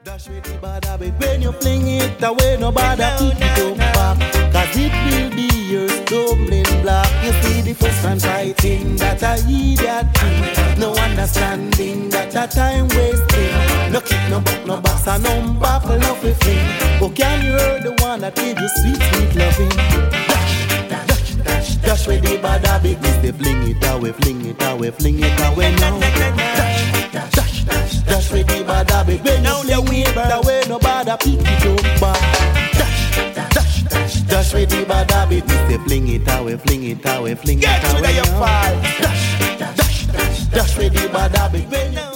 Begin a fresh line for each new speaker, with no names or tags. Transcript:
Dash with the bad habit. When you fling it away, no bother pick it up back. Cause it will be your stumbling block. You see the first and fighting that I idiot thing. No understanding that a time wasting. No kick, no buck, no box, and no baffle, no fling. Oh, can you hear the one that gave you sweet, sweet loving? Dash with the bad habit. Miss the fling it away, fling it away, fling it away now. Dash with the bad habit. When you fling it away, no bother pick it up back. Dash with the bad habit. Miss the fling it away, fling it away, fling it away now. Dash with the bad habit.